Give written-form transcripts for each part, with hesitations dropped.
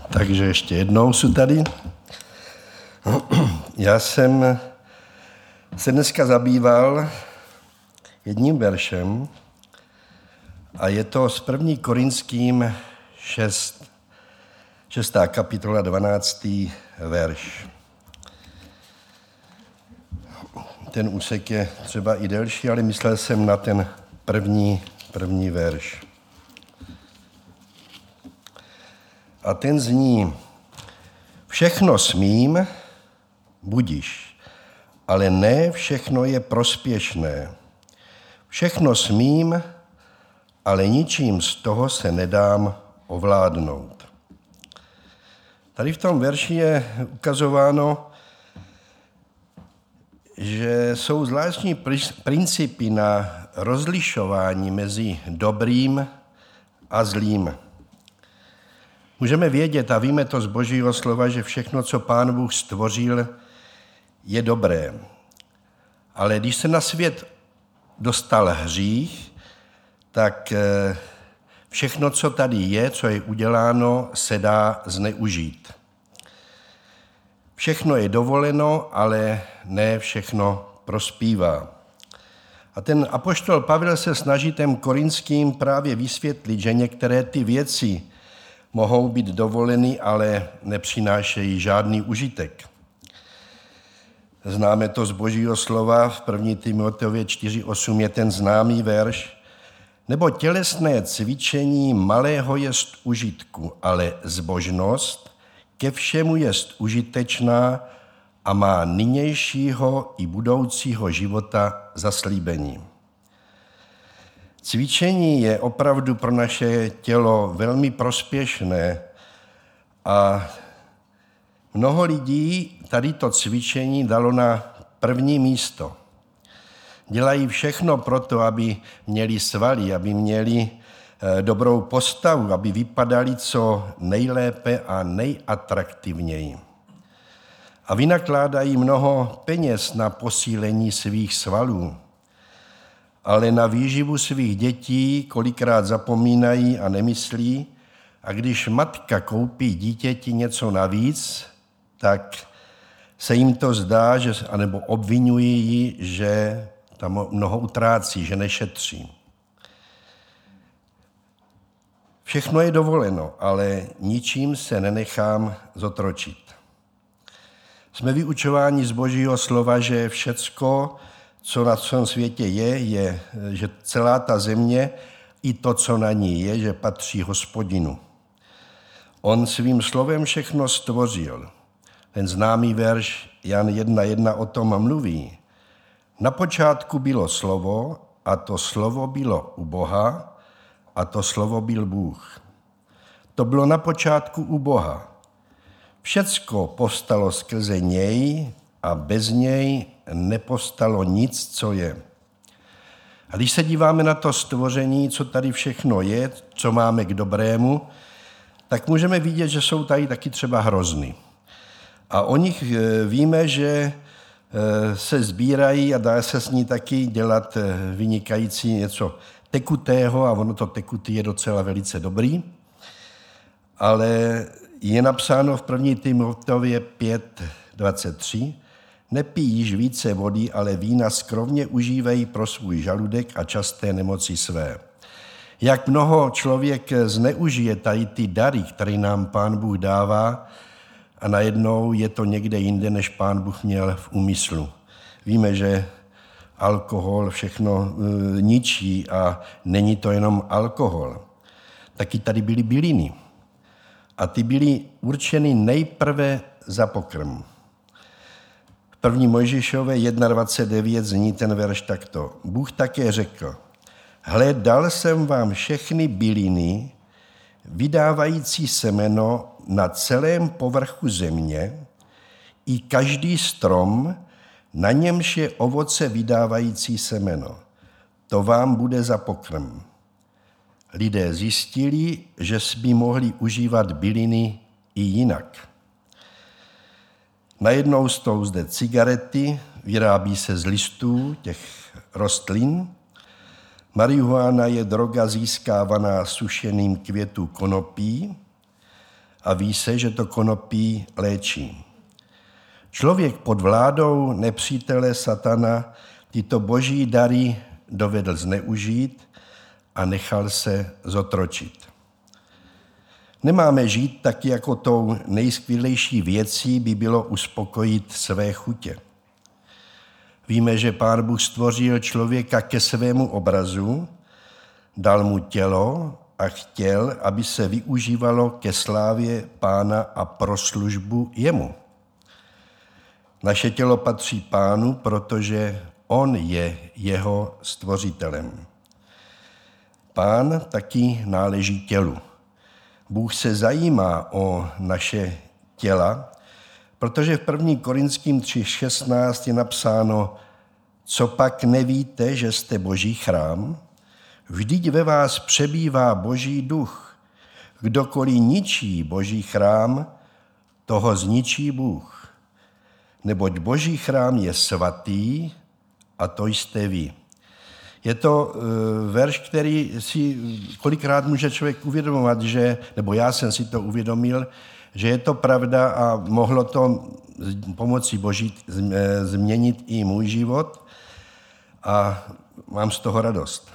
Takže ještě jednou jsou tady. Já jsem se dneska zabýval jedním veršem a je to z 1. Korinským 6. kapitola 12. verš. Ten úsek je třeba i delší, ale myslel jsem na ten první verš. A ten zní: všechno smím, budiš, ale ne všechno je prospěšné. Všechno smím, ale ničím z toho se nedám ovládnout. Tady v tom verši je ukazováno, že jsou zvláštní principy na rozlišování mezi dobrým a zlým. Můžeme vědět a víme to z Božího slova, že všechno, co Pán Bůh stvořil, je dobré. Ale když se na svět dostal hřích, tak všechno, co tady je, co je uděláno, se dá zneužít. Všechno je dovoleno, ale ne všechno prospívá. A ten apoštol Pavel se snaží těm korinským právě vysvětlit, že některé ty věci mohou být dovoleny, ale nepřinášejí žádný užitek. Známe to z Božího slova, v 1. Timoteově 4:8 je ten známý verš. Nebo tělesné cvičení malého jest užitku, ale zbožnost ke všemu jest užitečná a má nynějšího i budoucího života zaslíbení. Cvičení je opravdu pro naše tělo velmi prospěšné a mnoho lidí tady to cvičení dalo na první místo. Dělají všechno pro to, aby měli svaly, aby měli dobrou postavu, aby vypadali co nejlépe a nejatraktivněji. A vynakládají mnoho peněz na posílení svých svalů, ale na výživu svých dětí kolikrát zapomínají a nemyslí, a když matka koupí dítěti něco navíc, tak se jim to zdá, anebo obvinují ji, že tam mnoho utrácí, že nešetří. Všechno je dovoleno, ale ničím se nenechám zotročit. Jsme vyučováni z Božího slova, že všecko, co na svém světě je, že celá ta země i to, co na ní je, že patří Hospodinu. On svým slovem všechno stvořil. Ten známý verš Jan 1:1 o tom mluví. Na počátku bylo slovo a to slovo bylo u Boha a to slovo byl Bůh. To bylo na počátku u Boha. Všecko povstalo skrze něj a bez něj nepovstalo nic, co je. A když se díváme na to stvoření, co tady všechno je, co máme k dobrému, tak můžeme vidět, že jsou tady taky třeba hrozny. A o nich víme, že se sbírají a dá se s ní taky dělat vynikající něco tekutého a ono to tekutý je docela velice dobrý. Ale je napsáno v 1. Timoteově 5:23: nepij již více vody, ale vína skromně užívej pro svůj žaludek a časté nemoci své. Jak mnoho člověk zneužije tady ty dary, které nám Pán Bůh dává, a najednou je to někde jinde, než Pán Bůh měl v úmyslu. Víme, že alkohol všechno ničí a není to jenom alkohol. Taky tady byly byliny. A ty byly určeny nejprve za pokrm. V 1. Mojžíšové 1:29 zní ten verš takto. Bůh také řekl: hle, dal jsem vám všechny byliny, vydávající semeno na celém povrchu země, i každý strom, na němž je ovoce vydávající semeno. To vám bude za pokrm. Lidé zjistili, že by mohli užívat byliny i jinak. Najednou jsou zde cigarety, vyrábí se z listů těch rostlin. Marihuana je droga získávaná sušeným květů konopí a ví se, že to konopí léčí. Člověk pod vládou nepřítele satana tyto boží dary dovedl zneužít a nechal se zotročit. Nemáme žít tak, jako tou nejskvělejší věcí by bylo uspokojit své chutě. Víme, že Pán Bůh stvořil člověka ke svému obrazu, dal mu tělo a chtěl, aby se využívalo ke slávě Pána a pro službu jemu. Naše tělo patří Pánu, protože on je jeho stvořitelem. Pán taky náleží tělu. Bůh se zajímá o naše těla, protože v 1. Korinským 3:16 je napsáno: co pak nevíte, že jste Boží chrám? Vždyť ve vás přebývá Boží duch. Kdokoliv ničí Boží chrám, toho zničí Bůh. Neboť Boží chrám je svatý a to jste vy. Je to verš, který si kolikrát může člověk uvědomovat, nebo já jsem si to uvědomil, že je to pravda a mohlo to pomocí Boží změnit i můj život a mám z toho radost.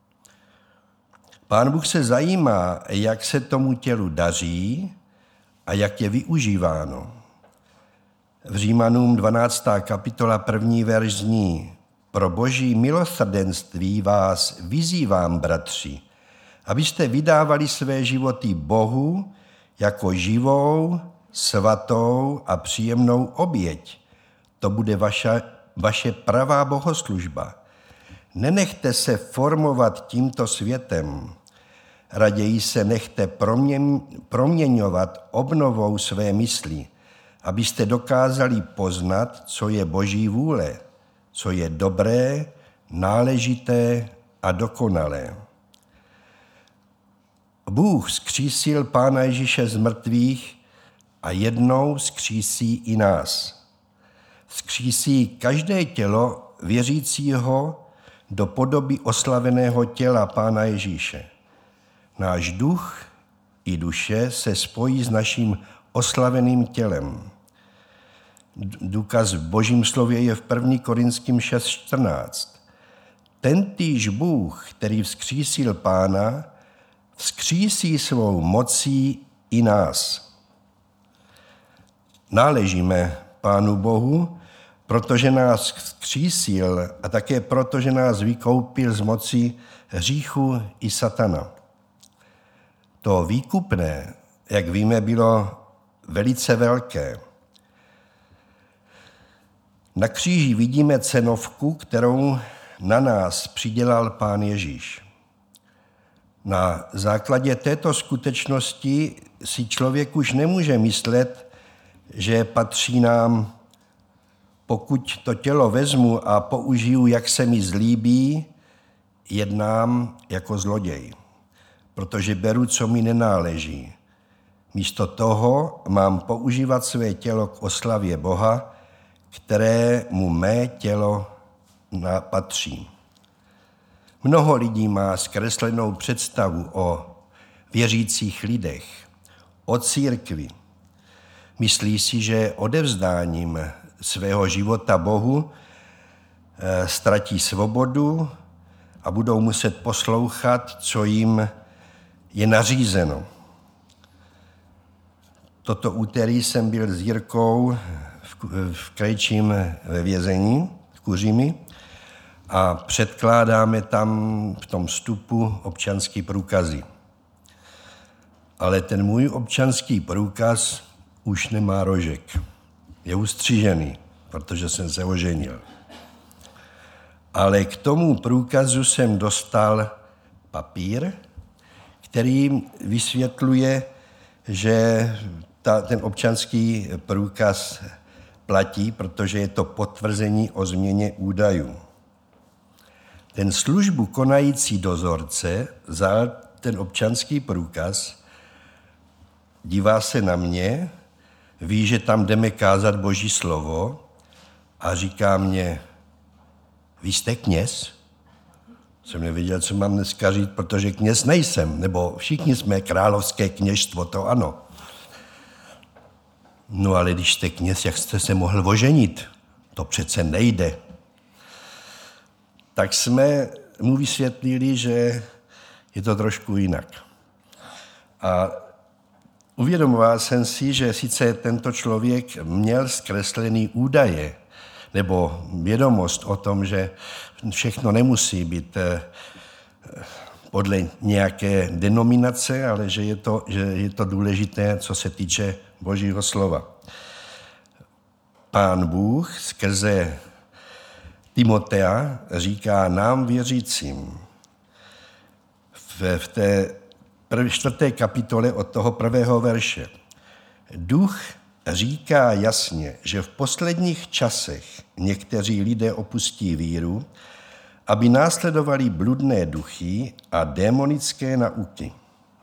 Pán Bůh se zajímá, jak se tomu tělu daří a jak je využíváno. V Římanům 12. kapitola 1. verš zní: pro Boží milosrdenství vás vyzývám, bratři, abyste vydávali své životy Bohu jako živou, svatou a příjemnou oběť. To bude vaše pravá bohoslužba. Nenechte se formovat tímto světem. Raději se nechte proměňovat obnovou své mysli, abyste dokázali poznat, co je Boží vůle, co je dobré, náležité a dokonalé. Bůh vzkřísil Pána Ježíše z mrtvých a jednou vzkřísí i nás. Vzkřísí každé tělo věřícího do podoby oslaveného těla Pána Ježíše. Náš duch i duše se spojí s naším oslaveným tělem. Důkaz v Božím slově je v 1. Korinským 6:14. Tentýž Bůh, který vzkřísil Pána, vzkřísí svou mocí i nás. Náležíme Pánu Bohu, protože nás vzkřísil a také proto, že nás vykoupil z moci hříchu i satana. To výkupné, jak víme, bylo velice velké. Na kříži vidíme cenovku, kterou na nás přidělal Pán Ježíš. Na základě této skutečnosti si člověk už nemůže myslet, že patří nám, pokud to tělo vezmu a použiju, jak se mi zlíbí, jednám jako zloděj, protože beru, co mi nenáleží. Místo toho mám používat své tělo k oslavě Boha, kterému mé tělo patří. Mnoho lidí má zkreslenou představu o věřících lidech, o církvi. Myslí si, že odevzdáním svého života Bohu ztratí svobodu a budou muset poslouchat, co jim je nařízeno. Toto úterý jsem byl s Jirkou v Krejčím ve vězení, v Kuřimi, a předkládáme tam v tom vstupu občanský průkazy. Ale ten můj občanský průkaz už nemá rožek. Je ustřižený, protože jsem se oženil. Ale k tomu průkazu jsem dostal papír, který vysvětluje, že ten občanský průkaz platí, protože je to potvrzení o změně údajů. Ten službu konající dozorce vzal ten občanský průkaz, dívá se na mě, ví, že tam jdeme kázat Boží slovo a říká mě: vy jste kněz? Jsem nevěděl, co mám dneska říct, protože kněz nejsem, nebo všichni jsme královské kněžstvo, to ano. No ale když jste kněz, jak jste se mohl oženit? To přece nejde. Tak jsme mu vysvětlili, že je to trošku jinak. A uvědomoval jsem si, že sice tento člověk měl zkreslený údaje, nebo vědomost o tom, že všechno nemusí být podle nějaké denominace, ale že je to důležité, co se týče Božího slova. Pán Bůh skrze Timotea říká nám věřícím v té 4. kapitole od toho 1. verše. Duch říká jasně, že v posledních časech někteří lidé opustí víru, aby následovali bludné duchy a démonické nauky.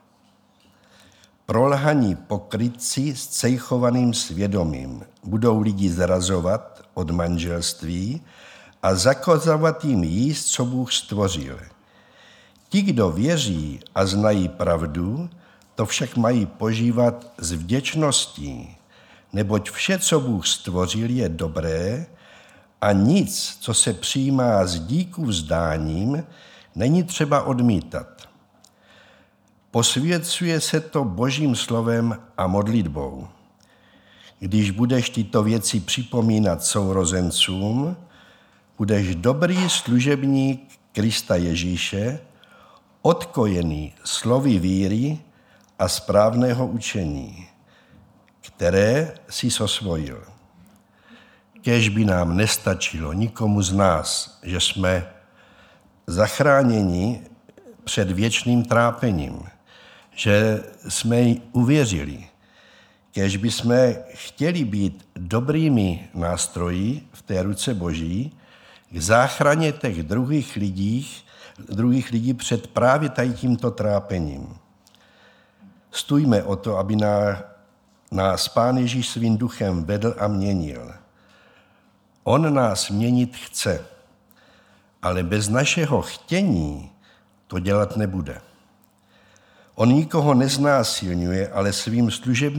Prolhaní pokrytci s cejchovaným svědomím budou lidi zrazovat od manželství a zakazovat jim jíst, co Bůh stvořil. Ti, kdo věří a znají pravdu, to však mají požívat s vděčností, neboť vše, co Bůh stvořil, je dobré a nic, co se přijímá s díku vzdáním, není třeba odmítat. Posvěcuje se to Božím slovem a modlitbou. Když budeš tyto věci připomínat sourozencům, budeš dobrý služebník Krista Ježíše, odkojený slovy víry a správného učení, které si osvojil. Kéž by nám nestačilo nikomu z nás, že jsme zachráněni před věčným trápením, že jsme jí uvěřili. Kéž by jsme chtěli být dobrými nástroji v té ruce Boží k záchraně těch druhých lidí před právě tady tímto trápením. Stůjme o to, aby nás Pán Ježíš svým duchem vedl a měnil. On nás měnit chce, ale bez našeho chtění to dělat nebude. On nikoho neznásilňuje, ale svým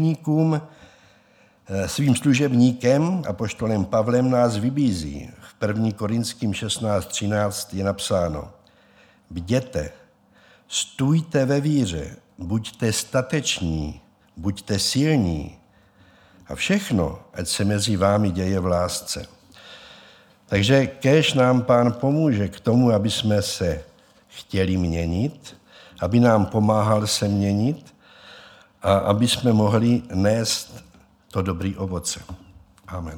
služebníkem, apoštolem Pavlem, nás vybízí. V 1. Korinským 16:13 je napsáno: Bděte, stůjte ve víře, buďte stateční, buďte silní a všechno, ať se mezi vámi děje v lásce. Takže kéž nám Pán pomůže k tomu, aby jsme se chtěli měnit, aby nám pomáhal se měnit a aby jsme mohli nést to dobré ovoce. Amen.